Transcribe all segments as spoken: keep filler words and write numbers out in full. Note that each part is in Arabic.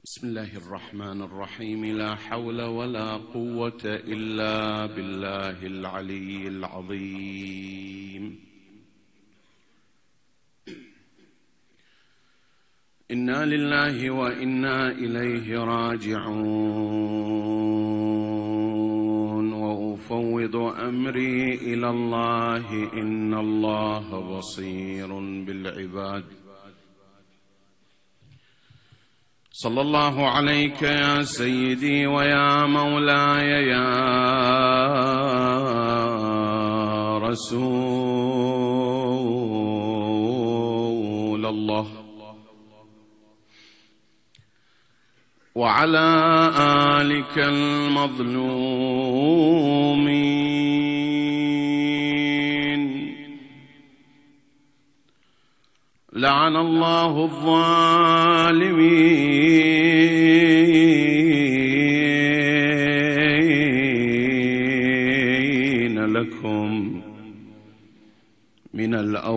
بسم الله الرحمن الرحيم. لا حول ولا قوة إلا بالله العلي العظيم. إنا لله وإنا إليه راجعون، وأفوض أمري إلى الله إن الله بصير بالعباد. صلى الله عليك يا سيدي ويا مولاي يا رسول الله، وعلى آلك المظلومين. لعن الله الظالمين لكم من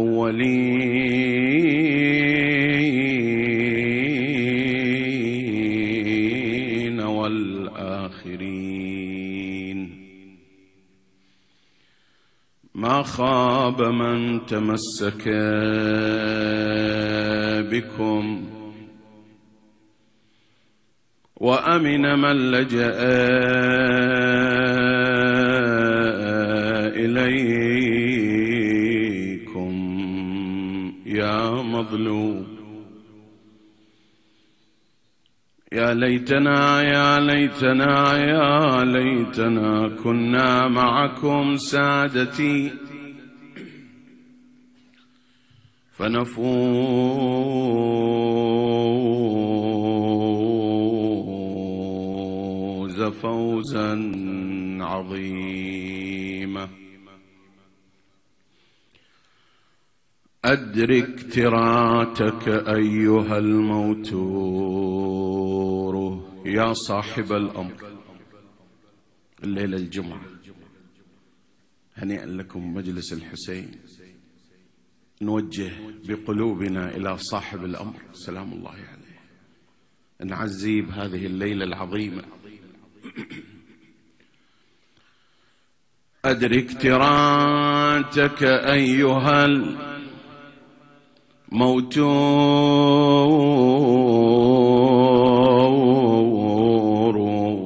الأولين والآخرين. ما خاب من تمسك بكم، وأمن من لجأ إليكم يا مظلوم. يا ليتنا يا ليتنا يا ليتنا كنا معكم سادتي فنفوز فوزا عظيما. أدرك تراتك أيها الموتور يا صاحب الأمر. الليلة الجمعة هنيئا لكم مجلس الحسين، نوجه بقلوبنا إلى صاحب الأمر سلام الله عليه، نعزي بهذه الليلة العظيمة. أدرك تراتك أيها الموتور،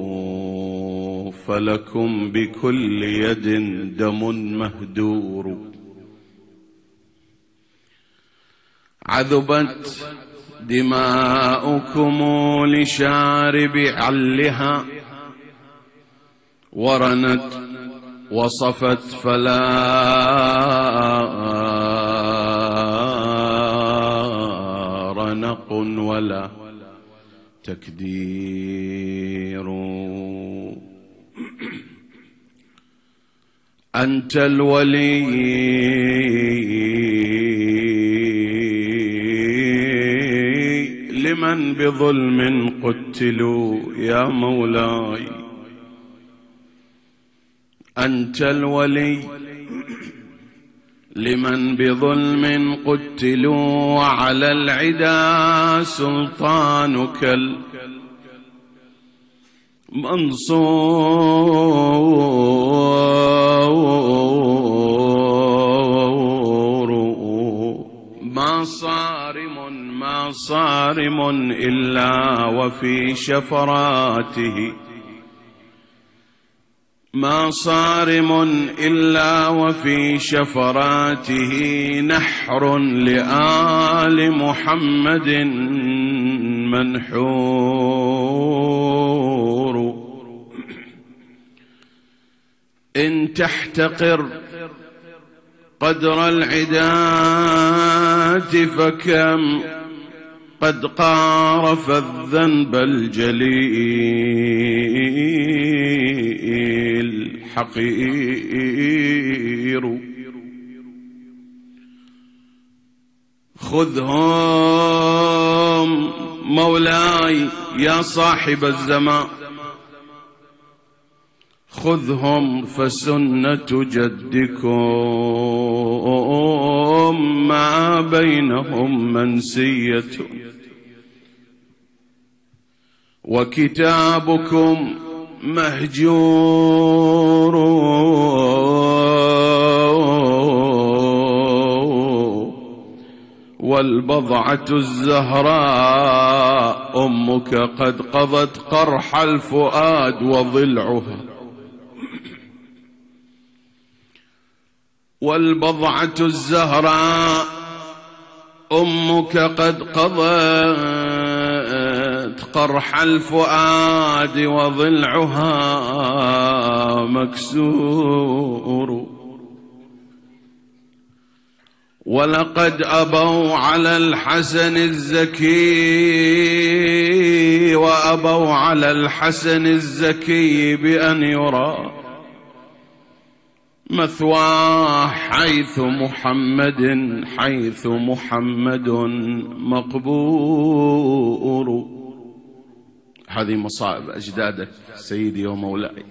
فلكم بكل يد دم مهدور. عذبت دماؤكم لشارب علها، ورنت وصفت فلا رنق ولا تكدير. أنت الولي لمن بظلم قتلوا يا مولاي. أنت الولي لمن بظلم قتلوا، وعلى العدا سلطانك المنصور. ما صارم ما صارم إلا وفي شفراته، ما صارم إلا وفي شفراته نحر لآل محمد منحور. إن تحتقر قدر العداة فكم قد قارف الذنب الجليل حقير. خذهم مولاي يا صاحب الزمان، خذهم فسنة جدكم ما بينهم منسية. وكتابكم مهجور والبضعة الزهراء أمك قد قضت قرح الفؤاد وضلعها والبضعة الزهراء أمك قد قضت قرح الفؤاد وضلعها مكسور ولقد أبوا على الحسن الزكي وأبوا على الحسن الزكي بأن يرى مثواه حيث محمد حيث محمد مقبور. هذه مصائب أجدادك سيدي ومولاي.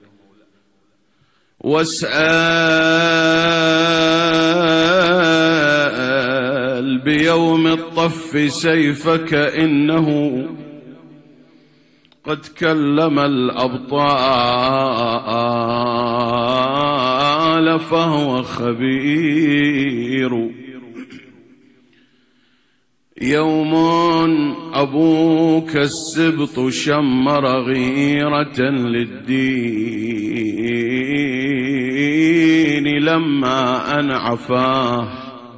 واسأل بيوم الطف سيفك إنه قد كلم الأبطال فهو خبير. يوم أبوك السبط شمر غيرة للدين لما أن عفاه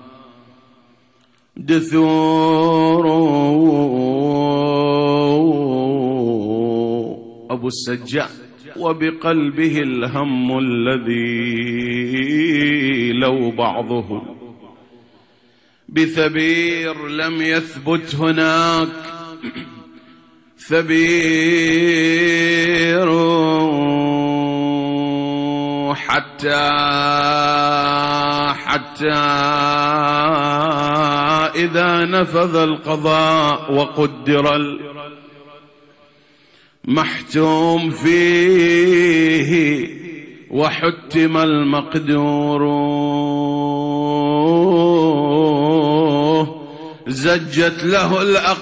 دثور. أبو السجاد وبقلبه الهم الذي لو بعضه بثبير لم يثبت هناك ثبير حتى حتى إذا نفذ القضاء وقدر المحتوم فيه وحتم المقدور زجت له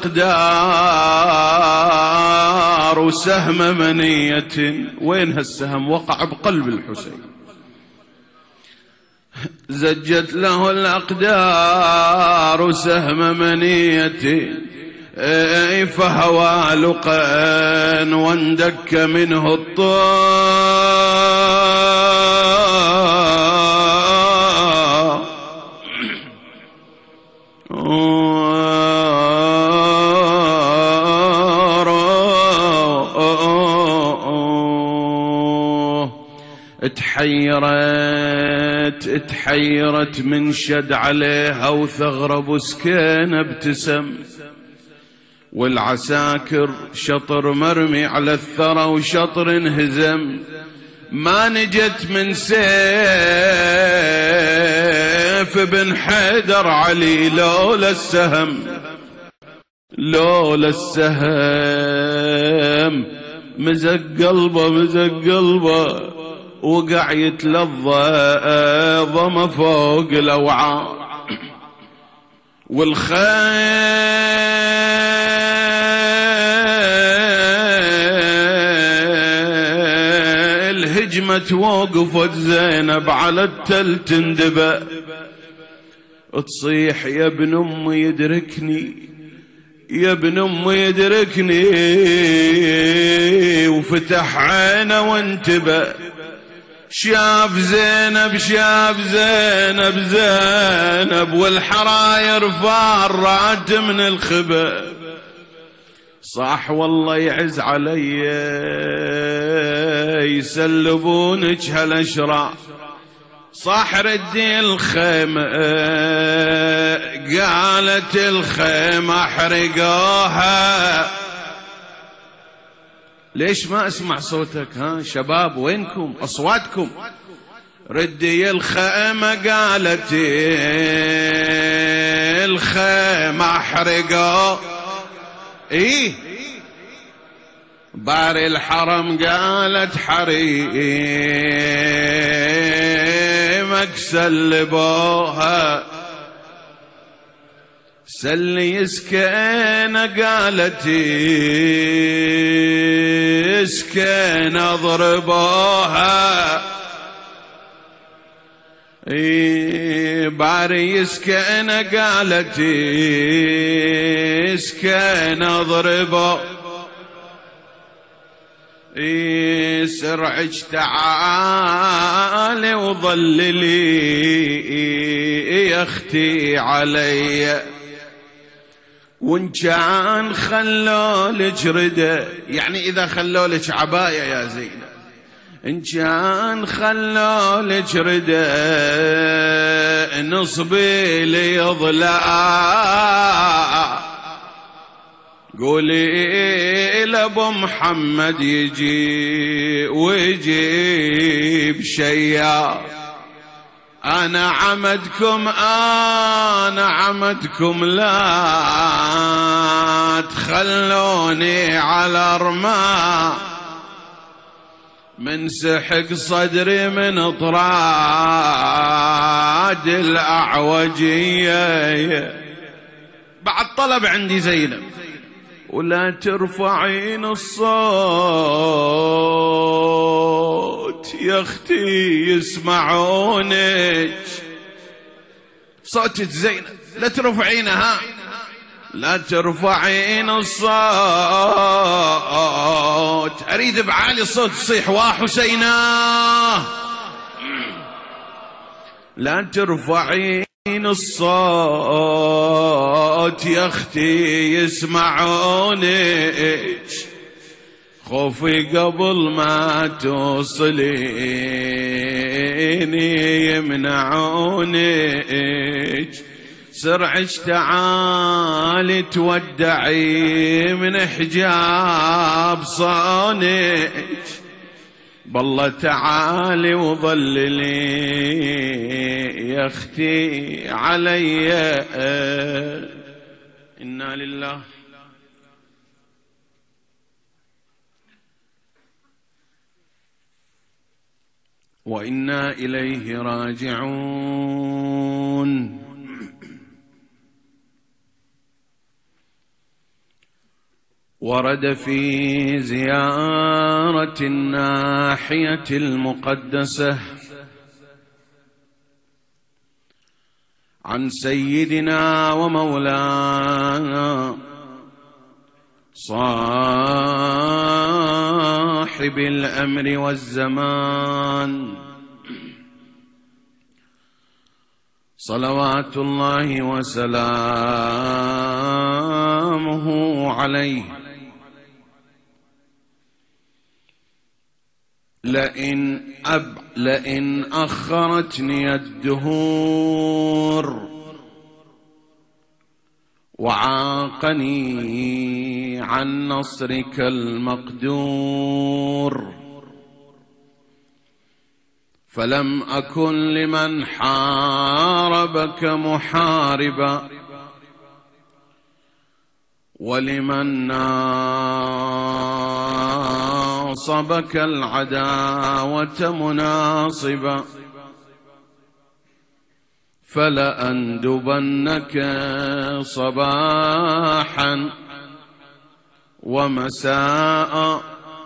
الأقدار سهم منية. وين هالسهم؟ وقع بقلب الحسين. زجت له الأقدار سهم منية فهوى لقا واندك منه الطار اتحيرت اتحيرت من شد عليها وثغرب سكين ابتسم والعساكر شطر مرمي على الثرى وشطر انهزم ما نجت من سيف بن حيدر علي لولا السهم لولا السهم مزق قلبه مزق قلبه وقع يتلظى ضم فوق الأوعار والخيل هجمت وقفت زينب على التل تندبى تصيح يا ابن أمي يدركني يا ابن أمي يدركني وفتح عينه وانتبه شاف زينب شاف زينب زينب والحراير فارات من الخبا صح والله يعز علي يسلبونك هالاشرار صح ردي الخيمة قالت الخيمة احرقوها. ليش ما اسمع صوتك ها شباب؟ وينكم اصواتكم؟ ردي الخيمة قالت الخيمة احرقوها. ايه بار الحرم قالت حريمك سلبوها. سلي يسكن قالت يسكن اضربوها باري يسكن قالت يسكن اضربه سرعج تعالي وظللي يا اختي علي وان كان خلولك رده يعني اذا خلولك عباية يا زينب ان كان خلولك رده نصبي لي ضلع قولي لابو محمد يجي ويجيب شيا انا عمدكم انا عمدكم لا تخلوني على رماه من سحق صدري من طراد الأعوجية. بعد طلب عندي زينب ولا ترفعين الصوت يا اختي يسمعونك صوتك زينب لا ترفعينها لا ترفعين الصوت أريد بعالي الصوت تصيح وحسينا لا ترفعين الصوت يا اختي يسمعونك خوفي قبل ما توصليني يمنعونك سرعج تعالي تودعي من حجاب صانك بالله تعالي وظللي يا اختي علي إنا لله وإنا إليه راجعون. ورد في زيارة الناحية المقدسة عن سيدنا ومولانا صاحب الأمر والزمان صلوات الله وسلامه عليه لئن أب لئن أخرتني الدهور وعاقني عن نصرك المقدور فلم أكن لمن حاربك محاربا ولمن ناصبك العداوة مناصبا فلأندبنك صباحا ومساء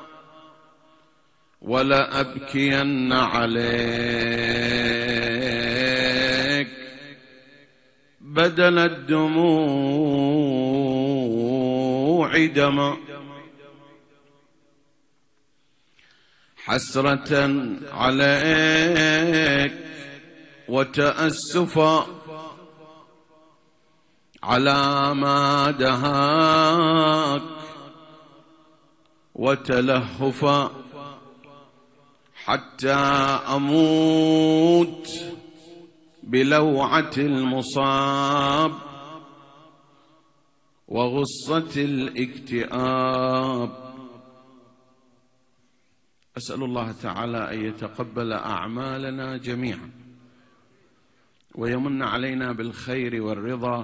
ولأبكين عليك بدل الدموع دما حسرة عليك وتأسفا على ما دهاك وتلهفا حتى أموت بلوعة المصاب وغصة الاكتئاب. أسأل الله تعالى أن يتقبل أعمالنا جميعا ويمن علينا بالخير والرضا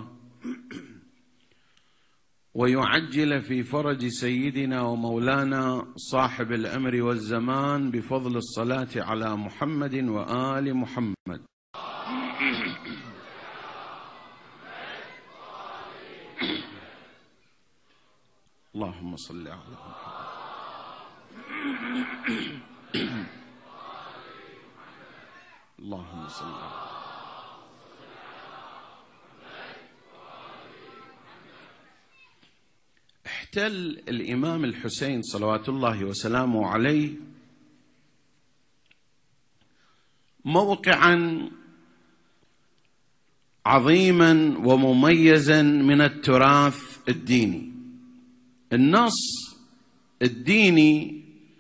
ويعجل في فرج سيدنا ومولانا صاحب الأمر والزمان بفضل الصلاة على محمد وآل محمد. اللهم صل على محمد. اللهم صل على احتل الإمام الحسين صلوات الله وسلامه عليه موقعا عظيما ومميزا من التراث الديني. النص الديني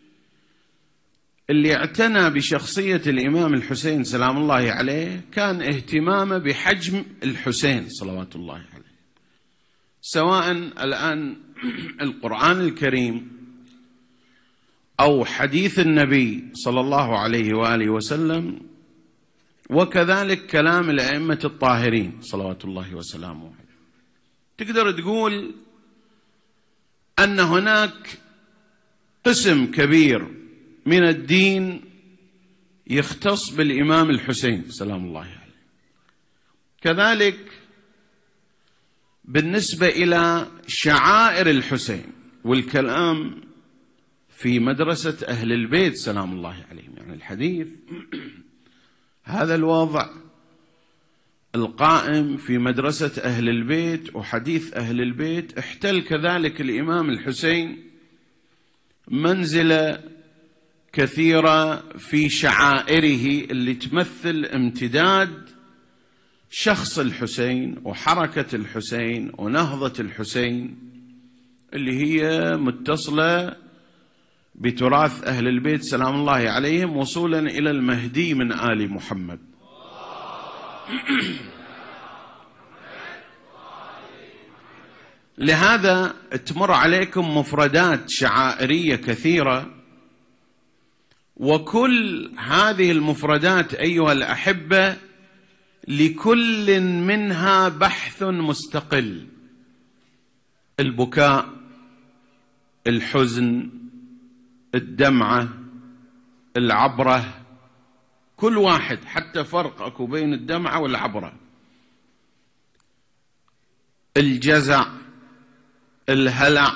اللي اعتنى بشخصية الإمام الحسين سلام الله عليه كان اهتمامه بحجم الحسين صلوات الله عليه، سواء الآن القرآن الكريم أو حديث النبي صلى الله عليه وآله وسلم، وكذلك كلام الأئمة الطاهرين صلوات الله وسلامه عليه. تقدر تقول أن هناك قسم كبير من الدين يختص بالإمام الحسين سلام الله عليه. كذلك بالنسبة إلى شعائر الحسين والكلام في مدرسة أهل البيت سلام الله عليهم، يعني الحديث هذا الوضع القائم في مدرسة أهل البيت وحديث أهل البيت، احتل كذلك الإمام الحسين منزلة كثيرة في شعائره اللي تمثل امتداد شخص الحسين وحركة الحسين ونهضة الحسين، اللي هي متصلة بتراث أهل البيت سلام الله عليهم وصولا إلى المهدي من آل محمد. لهذا تمر عليكم مفردات شعائرية كثيرة، وكل هذه المفردات أيها الأحبة لكل منها بحث مستقل: البكاء، الحزن، الدمعة، العبرة، كل واحد حتى فرق أكو بين الدمعة والعبرة، الجزع، الهلع،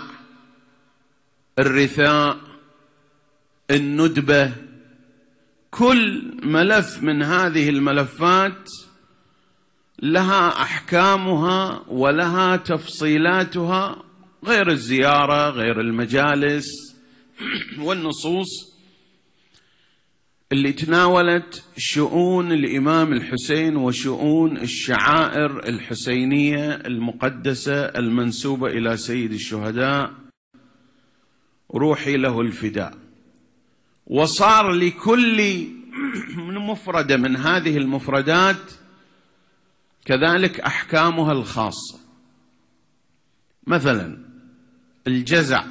الرثاء، الندبة. كل ملف من هذه الملفات لها أحكامها ولها تفصيلاتها، غير الزيارة، غير المجالس والنصوص اللي تناولت شؤون الإمام الحسين وشؤون الشعائر الحسينية المقدسة المنسوبة إلى سيد الشهداء روحي له الفداء. وصار لكل مفردة من هذه المفردات كذلك أحكامها الخاصة. مثلا الجزع،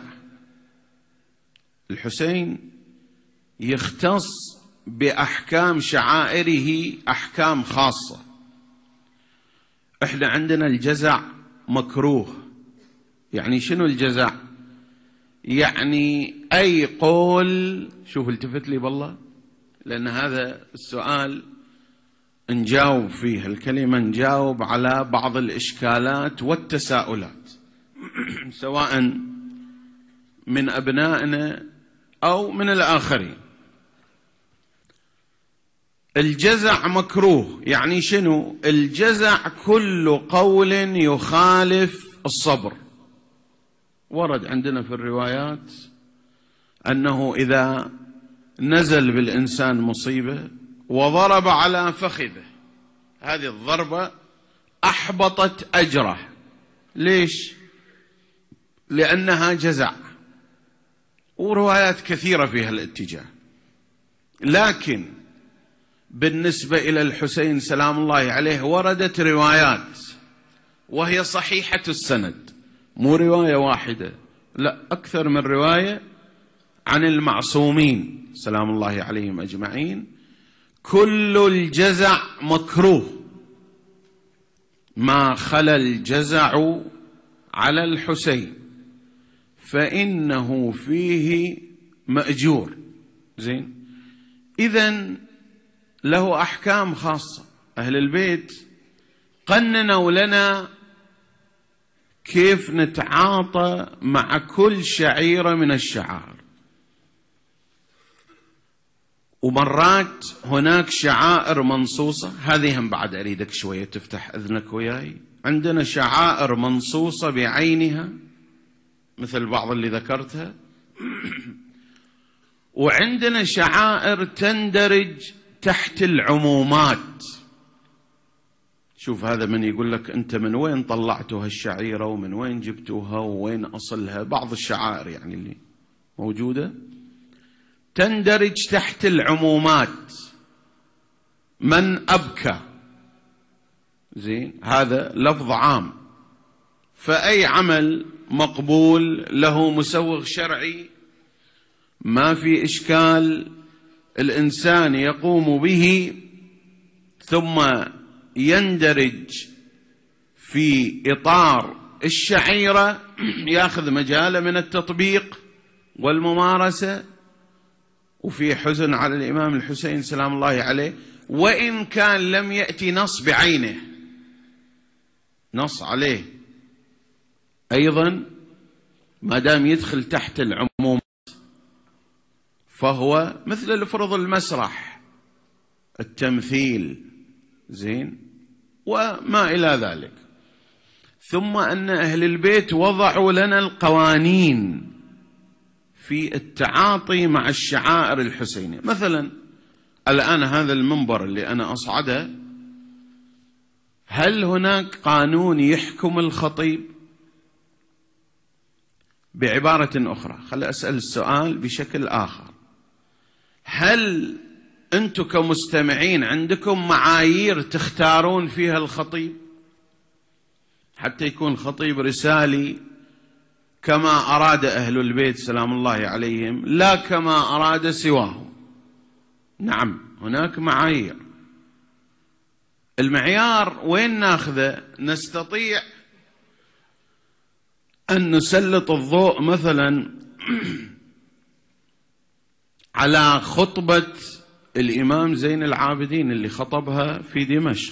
الحسين يختص بأحكام شعائره أحكام خاصة. احنا عندنا الجزع مكروه. يعني شنو الجزع؟ يعني أي قول، شوف التفت لي بالله لأن هذا السؤال نجاوب فيه، الكلمة نجاوب على بعض الإشكالات والتساؤلات سواء من أبنائنا أو من الآخرين. الجزع مكروه يعني شنو؟ الجزع كل قول يخالف الصبر. ورد عندنا في الروايات أنه إذا نزل بالإنسان مصيبة وضرب على فخذه، هذه الضربة أحبطت أجره. ليش؟ لأنها جزع، وروايات كثيرة في هالاتجاه. لكن بالنسبة إلى الحسين سلام الله عليه وردت روايات وهي صحيحة السند، مو رواية واحدة، لا، أكثر من رواية عن المعصومين سلام الله عليهم أجمعين. كل الجزع مكروه ما خلا الجزع على الحسين فإنه فيه مأجور. زين، إذن له أحكام خاصة. أهل البيت قننوا لنا كيف نتعاطى مع كل شعيرة من الشعائر. ومرات هناك شعائر منصوصة، هذه هم بعد أريدك شوية تفتح أذنك وياي. عندنا شعائر منصوصة بعينها مثل بعض اللي ذكرتها، وعندنا شعائر تندرج تحت العمومات. شوف هذا من يقول لك أنت من وين طلعتوا هالشعيرة ومن وين جبتوها ووين أصلها. بعض الشعائر يعني اللي موجودة تندرج تحت العمومات. من أبكى، زين، هذا لفظ عام، فأي عمل مقبول له مسوغ شرعي ما في إشكال الإنسان يقوم به، ثم يندرج في إطار الشعيرة، يأخذ مجاله من التطبيق والممارسة. وفي حزن على الإمام الحسين سلام الله عليه، وإن كان لم يأتي نص بعينه، نص عليه أيضا، ما دام يدخل تحت العموم فهو مثل الفرض المسرح، التمثيل، زين، وما إلى ذلك. ثم أن أهل البيت وضعوا لنا القوانين في التعاطي مع الشعائر الحسينية. مثلا الآن هذا المنبر اللي أنا أصعده، هل هناك قانون يحكم الخطيب؟ بعبارة أخرى، خلي أسأل السؤال بشكل آخر، هل أنتم كمستمعين عندكم معايير تختارون فيها الخطيب حتى يكون خطيب رسالي كما أراد أهل البيت سلام الله عليهم، لا كما أراد سواه؟ نعم، هناك معايير. المعيار وين ناخذه؟ نستطيع أن نسلط الضوء مثلا على خطبة الإمام زين العابدين اللي خطبها في دمشق.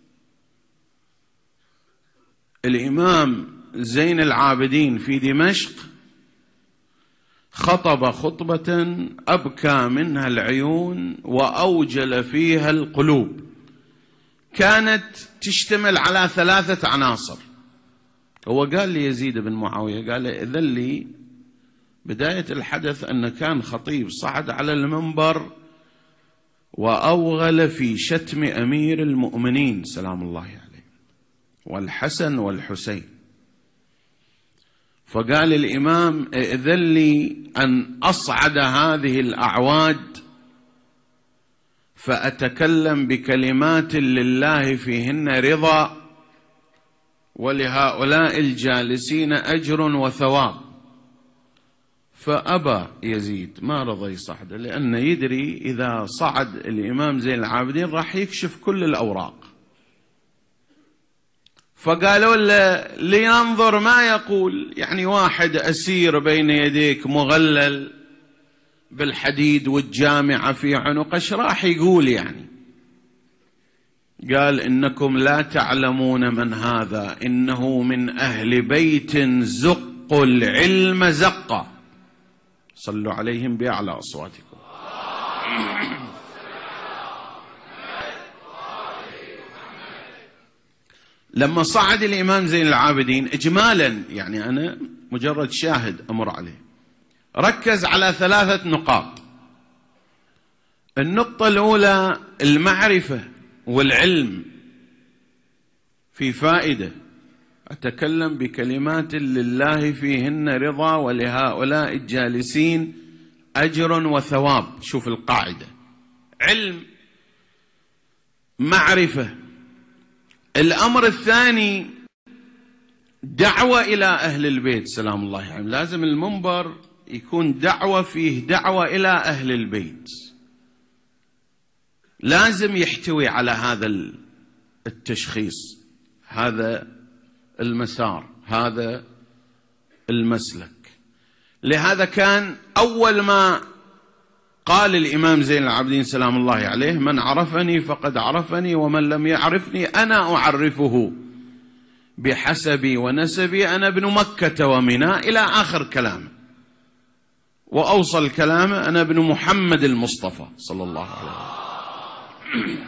الإمام زين العابدين في دمشق خطب خطبة أبكى منها العيون وأوجل فيها القلوب. كانت تشتمل على ثلاثة عناصر. هو قال لي يزيد بن معاوية، قال إذن لي بداية الحدث أن كان خطيب صعد على المنبر وأوغل في شتم أمير المؤمنين سلام الله عليه والحسن والحسين. فقال الإمام إذن لي أن أصعد هذه الأعواد فأتكلم بكلمات لله فيهن رضا ولهؤلاء الجالسين أجر وثواب. فأبى يزيد، ما رضى يصعد، لأنه يدري إذا صعد الإمام زين العابدين راح يكشف كل الأوراق. فقالوا له لينظر ما يقول، يعني واحد أسير بين يديك مغلل بالحديد والجامعة في عنقه، ايش راح يقول يعني؟ قال إنكم لا تعلمون من هذا، إنه من أهل بيت زق العلم زقا. صلوا عليهم بأعلى أصواتكم. لما صعد الإمام زين العابدين إجمالا، يعني أنا مجرد شاهد أمر عليه، ركز على ثلاثة نقاط. النقطة الأولى المعرفة والعلم، في فائدة، أتكلم بكلمات لله فيهن رضا ولهؤلاء الجالسين أجر وثواب. شوف القاعدة، علم، معرفة. الأمر الثاني دعوة إلى أهل البيت سلام الله عليهم. لازم المنبر يكون دعوة، فيه دعوة إلى أهل البيت، لازم يحتوي على هذا التشخيص، هذا المسار، هذا المسلك. لهذا كان أول ما قال الإمام زين العابدين سلام الله عليه من عرفني فقد عرفني ومن لم يعرفني أنا أعرفه بحسبي ونسبي أنا ابن مكة ومنى إلى آخر كلامه، وأوصل كلامه أنا ابن محمد المصطفى صلى الله عليه وسلم.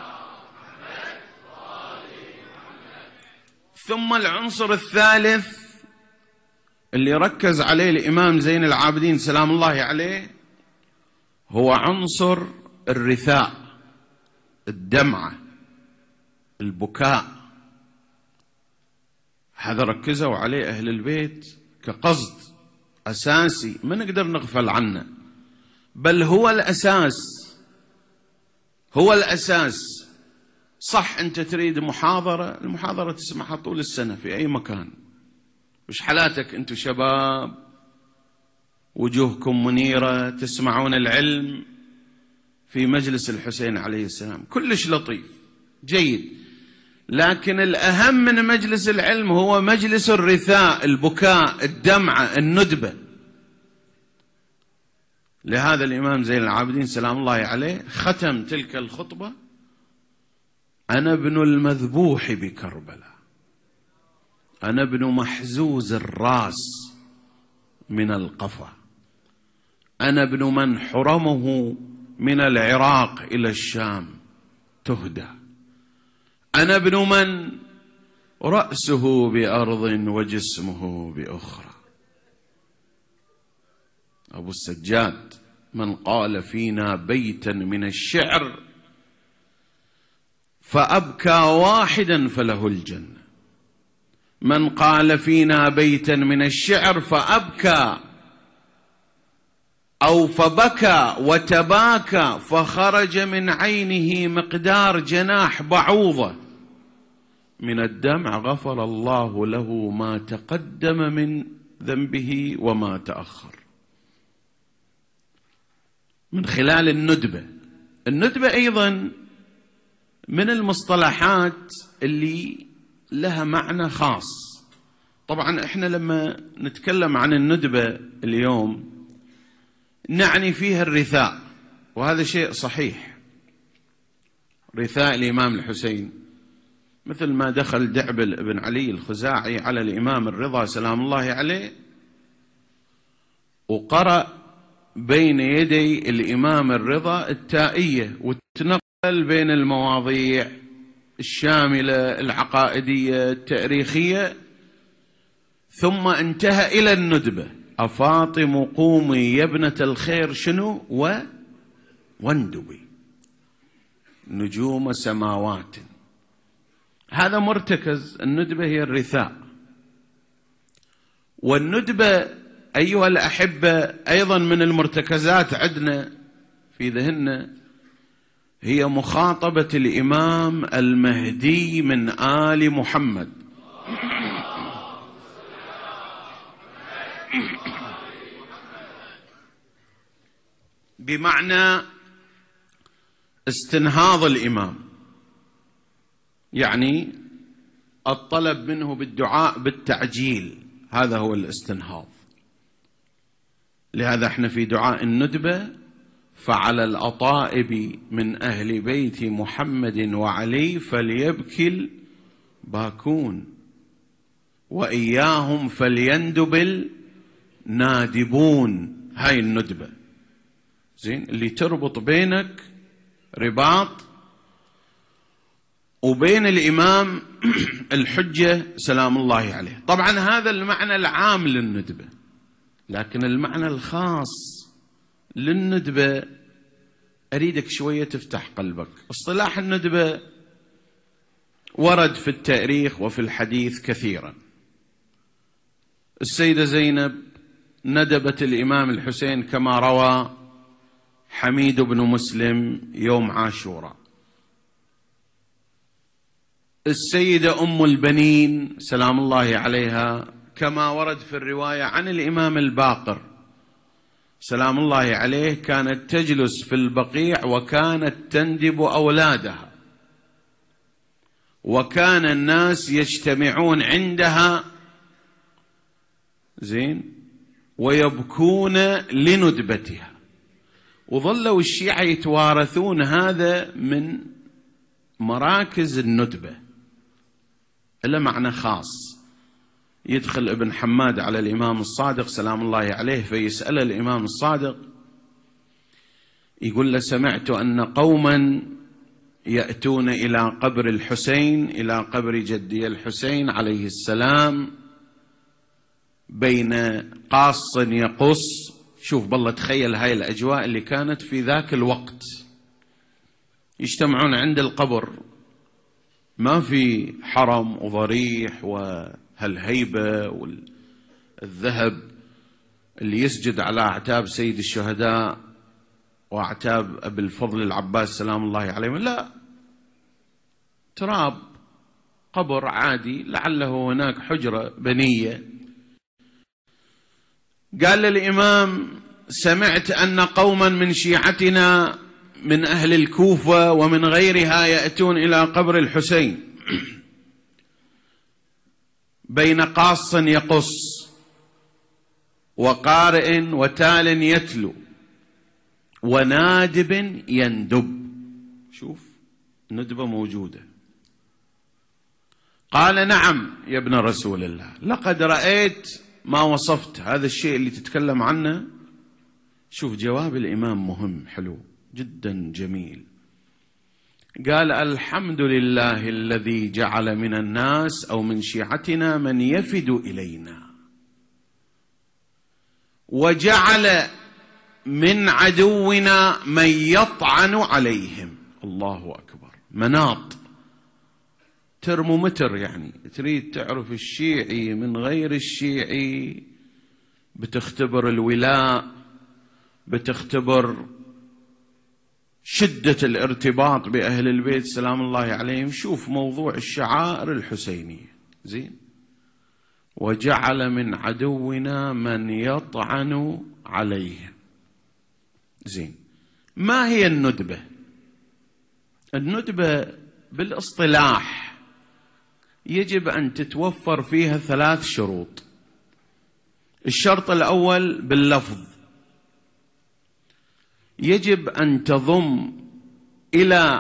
ثم العنصر الثالث اللي ركز عليه الإمام زين العابدين سلام الله عليه هو عنصر الرثاء، الدمعة، البكاء. هذا ركزوا عليه أهل البيت كقصد أساسي ما نقدر نغفل عنه، بل هو الأساس، هو الأساس. صح أنت تريد محاضرة، المحاضرة تسمعها طول السنة في أي مكان، مش حالاتك أنتم شباب وجوهكم منيرة تسمعون العلم في مجلس الحسين عليه السلام، كلش لطيف جيد، لكن الأهم من مجلس العلم هو مجلس الرثاء، البكاء، الدمعة، الندبة. لهذا الإمام زين العابدين سلام الله عليه ختم تلك الخطبة: أنا ابن المذبوح بكربلاء، أنا ابن محزوز الراس من القفا، أنا ابن من حرمه من العراق إلى الشام تهدى، أنا ابن من رأسه بأرض وجسمه بأخرى. أبو السجاد: من قال فينا بيتا من الشعر فأبكى واحدا فله الجنة، من قال فينا بيتا من الشعر فأبكى أو فبكى وتباكى فخرج من عينه مقدار جناح بعوضة من الدمع غفر الله له ما تقدم من ذنبه وما تأخر. من خلال الندبة. الندبة أيضا من المصطلحات اللي لها معنى خاص. طبعا احنا لما نتكلم عن الندبة اليوم نعني فيها الرثاء، وهذا شيء صحيح، رثاء الإمام الحسين، مثل ما دخل دعبل بن علي الخزاعي على الإمام الرضا سلام الله عليه وقرأ بين يدي الإمام الرضا التائية، وتنقل بين المواضيع الشاملة العقائدية التاريخية، ثم انتهى إلى الندبة: أفاطم قومي يا ابنة الخير شنو و واندبي نجوم سماوات. هذا مرتكز الندبة، هي الرثاء. والندبة أيها الأحبة أيضا من المرتكزات عندنا في ذهننا هي مخاطبة الإمام المهدي من آل محمد بمعنى استنهاض الإمام، يعني الطلب منه بالدعاء بالتعجيل، هذا هو الاستنهاض. لهذا احنا في دعاء الندبة: فعلى الأطائب من أهل بيت محمد وعلي فليبكي الباكون وإياهم فليندب النادبون. هاي الندبة زين اللي تربط بينك رباط وبين الإمام الحجة سلام الله عليه. طبعا هذا المعنى العام للندبة، لكن المعنى الخاص للندبة أريدك شوية تفتح قلبك. اصطلاح الندبة ورد في التاريخ وفي الحديث كثيرا. السيدة زينب ندبت الإمام الحسين كما روى حميد بن مسلم يوم عاشوراء. السيدة أم البنين سلام الله عليها كما ورد في الرواية عن الإمام الباقر سلام الله عليه كانت تجلس في البقيع وكانت تندب أولادها، وكان الناس يجتمعون عندها زين ويبكون لندبتها. وظلوا الشيعة يتوارثون هذا من مراكز الندبة، له معنى خاص. يدخل ابن حماد على الإمام الصادق سلام الله عليه فيسأل الإمام الصادق، يقول له: سمعت أن قوما يأتون إلى قبر الحسين، إلى قبر جدي الحسين عليه السلام، بين قاص يقص. شوف بالله، تخيل هاي الأجواء اللي كانت في ذاك الوقت، يجتمعون عند القبر، ما في حرم وضريح وهالهيبة والذهب اللي يسجد على أعتاب سيد الشهداء وأعتاب أبي الفضل العباس سلام الله عليه، لا، تراب قبر عادي، لعله هناك حجرة بنية. قال للإمام: سمعت أن قوما من شيعتنا من أهل الكوفة ومن غيرها يأتون إلى قبر الحسين بين قاص يقص وقارئ وتال يتلو ونادب يندب. شوف، ندبة موجودة. قال: نعم يا ابن رسول الله، لقد رأيت ما وصفت، هذا الشيء اللي تتكلم عنه. شوف جواب الإمام مهم، حلو جدا، جميل. قال: الحمد لله الذي جعل من الناس أو من شيعتنا من يفد إلينا، وجعل من عدونا من يطعن عليهم. الله أكبر. مناط، ترمومتر، يعني تريد تعرف الشيعي من غير الشيعي، بتختبر الولاء، بتختبر شدة الارتباط بأهل البيت سلام الله عليهم. شوف موضوع الشعائر الحسينية، زين. وجعل من عدونا من يطعن عليهم، زين. ما هي الندبة؟ الندبة بالاصطلاح يجب أن تتوفر فيها ثلاث شروط. الشرط الأول باللفظ، يجب أن تضم إلى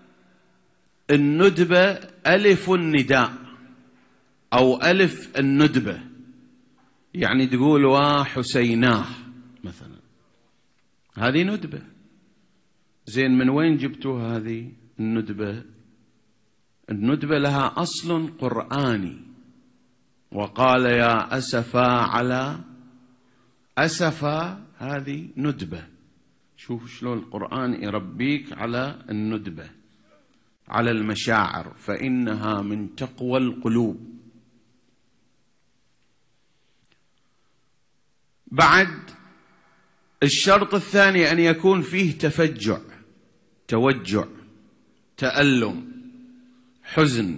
الندبة ألف النداء أو ألف الندبة، يعني تقول: وحسيناه مثلا، هذه ندبة. زين، من وين جبتوا هذه الندبة؟ الندبة لها أصل قرآني، وقال: يا أسفا على أسفا، هذه ندبة. شوف شلون القرآن يربيك على الندبة، على المشاعر، فإنها من تقوى القلوب. بعد الشرط الثاني أن يكون فيه تفجع، توجع، تألم، حزن.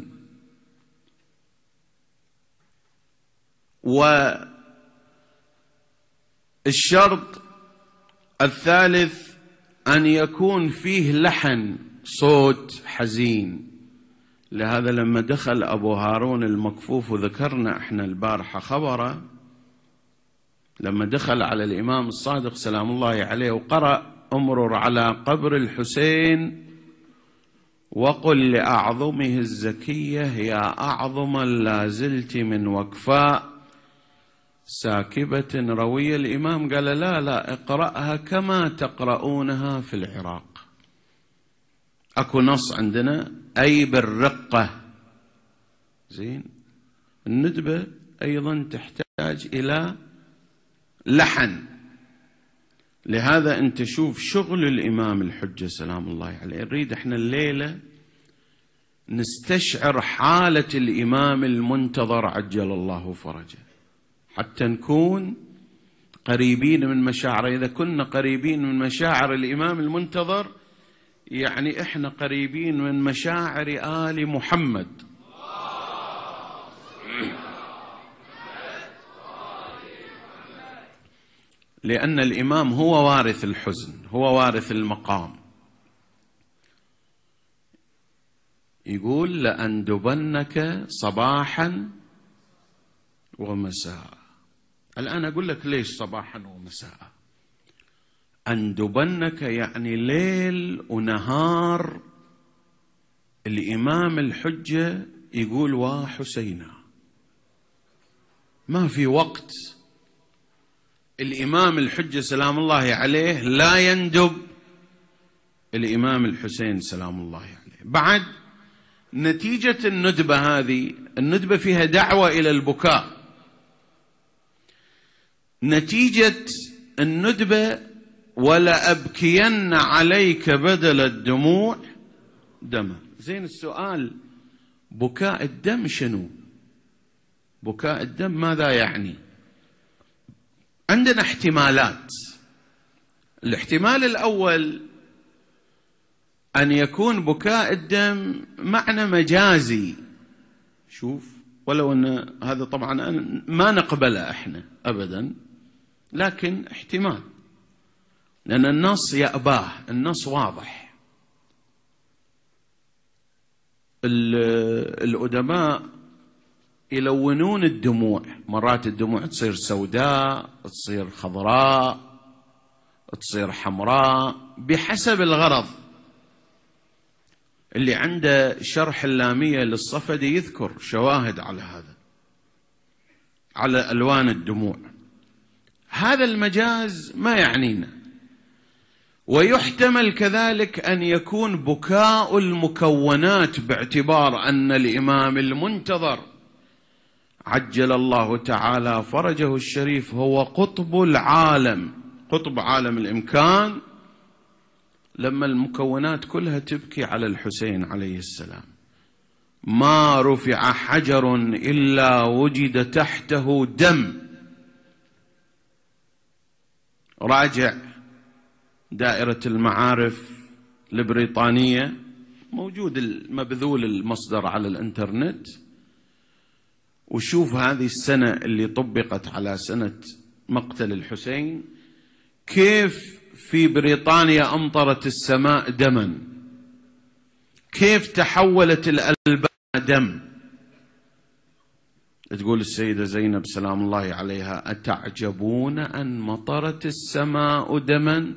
والشرط الثالث أن يكون فيه لحن، صوت حزين. لهذا لما دخل أبو هارون المكفوف، وذكرنا احنا البارحة خبره، لما دخل على الإمام الصادق سلام الله عليه وقرأ: امرر على قبر الحسين وقل لأعظمه الزكية يا أعظم لا زلت من وكفاء ساكبة روية. الإمام قال: لا لا، اقرأها كما تقرؤونها في العراق. أكو نص عندنا أي بالرقة، زين. الندبة أيضا تحتاج إلى لحن. لهذا أنت شوف شغل الإمام الحجة سلام الله عليه. نريد احنا الليلة نستشعر حالة الإمام المنتظر عجل الله فرجه، حتى نكون قريبين من مشاعره. إذا كنا قريبين من مشاعر الإمام المنتظر، يعني إحنا قريبين من مشاعر آل محمد. لأن الإمام هو وارث الحزن، هو وارث المقام. يقول: لأندبنك صباحا ومساء. الآن أقول لك ليش صباحا ومساء. أندبنك يعني ليل ونهار الإمام الحجة يقول وحسينا. ما في وقت الإمام الحجة سلام الله عليه لا يندب الإمام الحسين سلام الله عليه. بعد نتيجة الندبة هذه، الندبة فيها دعوة إلى البكاء، نتيجة الندبة ولأبكين عليك بدل الدموع دما. زين، السؤال بكاء الدم شنو؟ بكاء الدم ماذا يعني؟ عندنا احتمالات. الاحتمال الأول أن يكون بكاء الدم معنى مجازي. شوف، ولو أن هذا طبعا ما نقبله احنا أبدا، لكن احتمال، لأن النص يأباه، النص واضح. الأدباء يلونون الدموع، مرات الدموع تصير سوداء، تصير خضراء، تصير حمراء، بحسب الغرض. اللي عنده شرح اللامية للصفدي يذكر شواهد على هذا، على ألوان الدموع. هذا المجاز ما يعنينا. ويحتمل كذلك أن يكون بكاء المكونات، باعتبار أن الإمام المنتظر عجل الله تعالى فرجه الشريف هو قطب العالم، قطب عالم الإمكان، لما المكونات كلها تبكي على الحسين عليه السلام. ما رفع حجر إلا وجد تحته دم. راجع دائرة المعارف البريطانية، موجود المبذول المصدر على الانترنت، وشوف هذه السنة اللي طبقت على سنة مقتل الحسين، كيف في بريطانيا أمطرت السماء دما، كيف تحولت الألبان دم. تقول السيدة زينب سلام الله عليها: أتعجبون أن مطرت السماء دما؟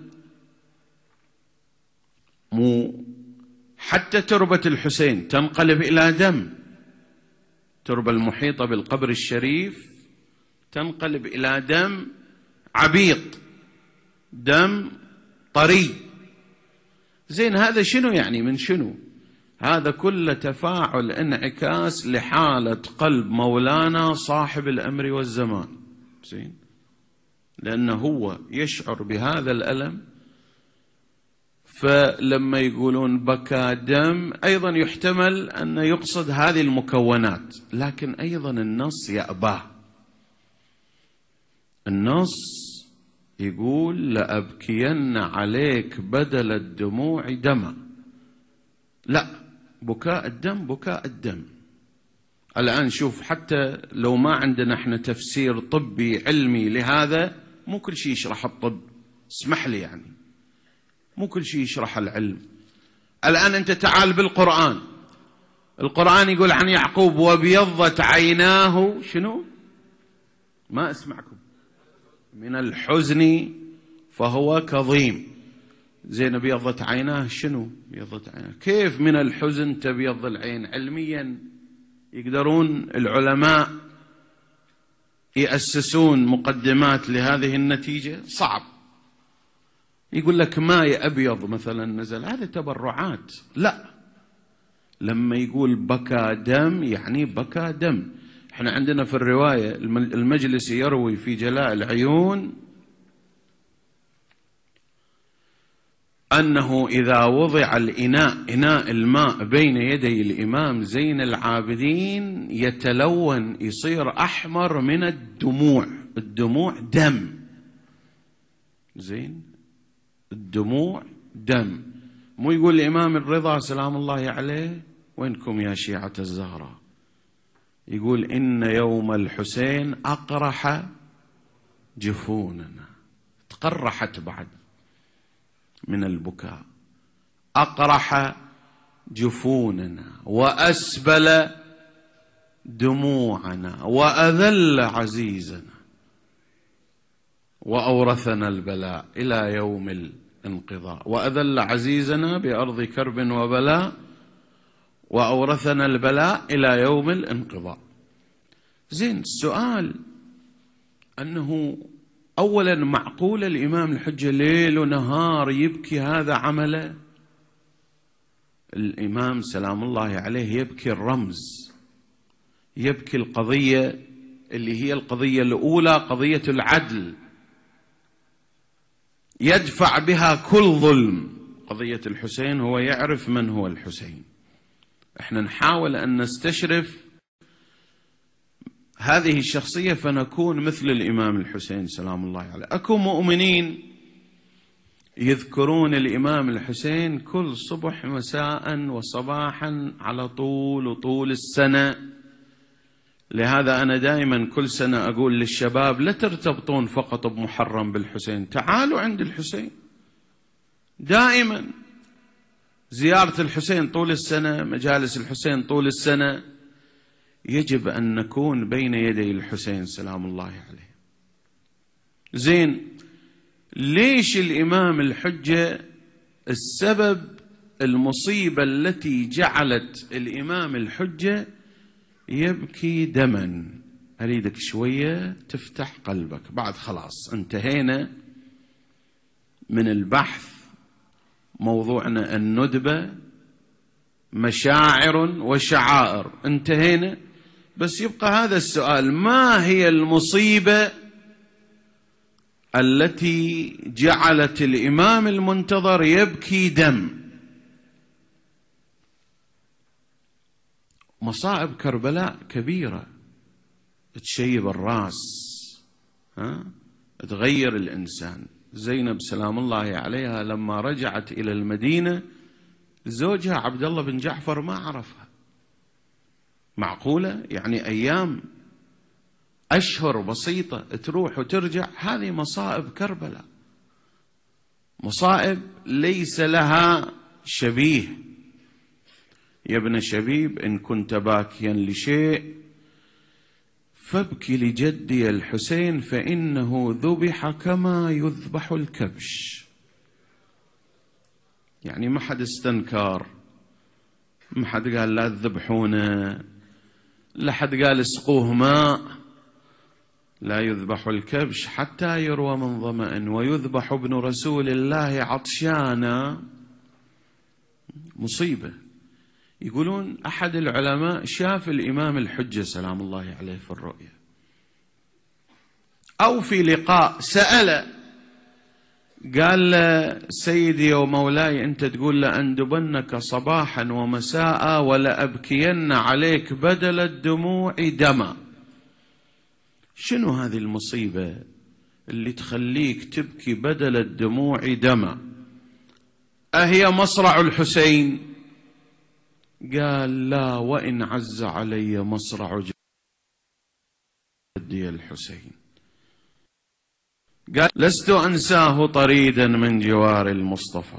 مو حتى تربة الحسين تنقلب إلى دم، التربة المحيطة بالقبر الشريف تنقلب إلى دم عبيط، دم طري. زين، هذا شنو يعني؟ من شنو؟ هذا كله تفاعل، انعكاس لحالة قلب مولانا صاحب الأمر والزمان. زين، لأنه هو يشعر بهذا الألم، فلما يقولون بكى دم أيضا يحتمل أن يقصد هذه المكونات، لكن أيضا النص يأباه. النص يقول لأبكين عليك بدل الدموع دما. لا، بكاء الدم بكاء الدم. الآن شوف، حتى لو ما عندنا احنا تفسير طبي علمي لهذا، مو كل شيء يشرح الطب، اسمح لي يعني، مو كل شيء يشرح العلم. الآن أنت تعال بالقرآن، القرآن يقول عن يعقوب: وابيضت عيناه شنو؟ ما أسمعكم. من الحزن فهو كظيم. زين، بيضت عيناه شنو؟ بيضت عيناه كيف من الحزن تبيض العين؟ علميا يقدرون العلماء يأسسون مقدمات لهذه النتيجة؟ صعب. يقول لك ماء أبيض مثلا نزل، هذا تبرعات. لا، لما يقول بكى دم يعني بكى دم. احنا عندنا في الرواية المجلس يروي في جلاء العيون أنه إذا وضع الإناء، إناء الماء، بين يدي الإمام زين العابدين يتلون، يصير أحمر من الدموع. الدموع دم. زين، الدموع دم. مو يقول الإمام الرضا سلام الله عليه: وينكم يا شيعة الزهراء؟ يقول: إن يوم الحسين أقرح جفوننا. تقرحت بعد من البكاء. أقرح جفوننا وأسبل دموعنا وأذل عزيزنا وأورثنا البلاء إلى يوم الانقضاء. وأذل عزيزنا بأرض كرب وبلاء وأورثنا البلاء إلى يوم الانقضاء. زين، السؤال أنه أولا معقول الإمام الحجة ليل ونهار يبكي هذا عمله؟ الإمام سلام الله عليه يبكي الرمز، يبكي القضية اللي هي القضية الأولى، قضية العدل، يدفع بها كل ظلم. قضية الحسين هو يعرف من هو الحسين. احنا نحاول أن نستشرف هذه الشخصية فنكون مثل الإمام الحسين سلام الله عليه. أكو مؤمنين يذكرون الإمام الحسين كل صبح مساء وصباحا على طول وطول السنة. لهذا أنا دائما كل سنة أقول للشباب لا ترتبطون فقط بمحرم بالحسين، تعالوا عند الحسين دائما. زيارة الحسين طول السنة، مجالس الحسين طول السنة. يجب أن نكون بين يدي الحسين سلام الله عليه. زين، ليش الإمام الحجة السبب المصيبة التي جعلت الإمام الحجة يبكي دما؟ أريدك شوية تفتح قلبك. بعد خلاص انتهينا من البحث، موضوعنا الندبة، مشاعر وشعائر، انتهينا. بس يبقى هذا السؤال: ما هي المصيبة التي جعلت الإمام المنتظر يبكي دم؟ مصائب كربلاء كبيرة تشيب الراس، ها؟ تغير الإنسان. زينب سلام الله عليها لما رجعت إلى المدينة زوجها عبد الله بن جعفر ما عرفها. معقولة؟ يعني أيام، أشهر بسيطة تروح وترجع. هذه مصائب كربلاء، مصائب ليس لها شبيه. يا ابن شبيب إن كنت باكيا لشيء فابكي لجدي الحسين فإنه ذبح كما يذبح الكبش. يعني ما حد استنكر، ما حد قال لا تذبحونه، لا حد قال اسقوه ماء. لا يذبح الكبش حتى يروى من ظمأ ويذبح ابن رسول الله عطشانا. مصيبة. يقولون أحد العلماء شاف الإمام الحجة سلام الله عليه في الرؤيا أو في لقاء، سأل قال له: سيدي ومولاي، أنت تقول لأندبنك صباحا ومساء ولأبكين عليك بدل الدموع دما. شنو هذه المصيبة اللي تخليك تبكي بدل الدموع دما؟ أهي مصرع الحسين؟ قال: لا، وإن عز علي مصرع جدي الحسين. قال: لست أنساه طريدا من جوار المصطفى،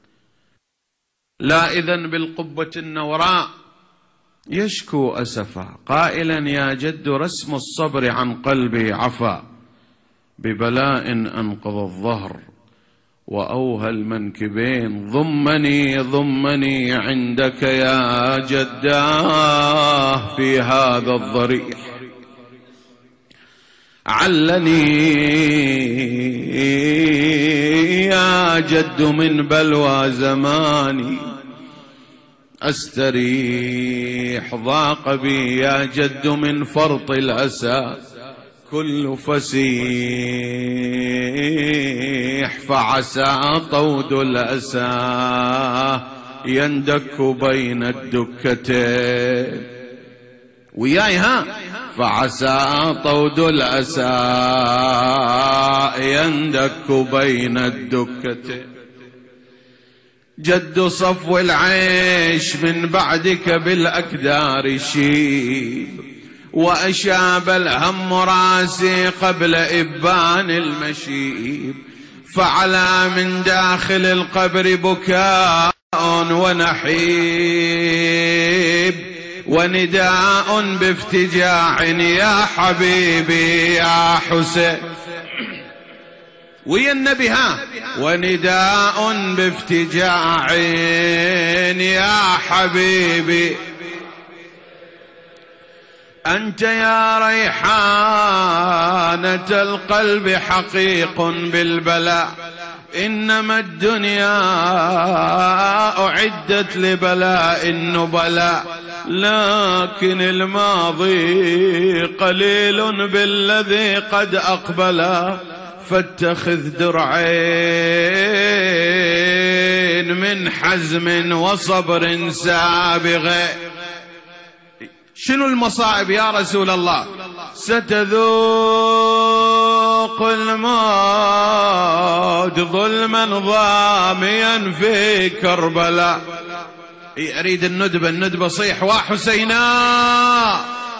لا إذن بالقبة النوراء يشكو أسفا، قائلا: يا جد رسم الصبر عن قلبي عفا، ببلاء أنقض الظهر وأوهى المنكبين، ضمني ضمني عندك يا جداه في هذا الضريح، علني يا جد من بلوى زماني، أستريح ضاق بي يا جد من فرط الأسى، كل فسيح فعسى طود الأسى يندك بين الدكتين. وياي ها، فعسى طود الأسى يندك بين الدكتين. جد صفو العيش من بعدك بالأكدار شيب، وأشاب الهم راسي قبل إبان المشيب، فعلى من داخل القبر بكاء ونحيب، ونداء بافتجاع يا حبيبي يا حسين. ويا النبي ها ونداء بافتجاع يا حبيبي أنت يا ريحانة القلب حقيق بالبلاء إنما الدنيا أعدت لبلاء النبلاء لكن الماضي قليل بالذي قد أقبل فاتخذ درعين من حزم وصبر سابغ. شنو المصائب يا رسول الله؟ ستذوق الموت ظلما ضاميا في كربلاء. أريد الندبة الندبة صيح وحسينا.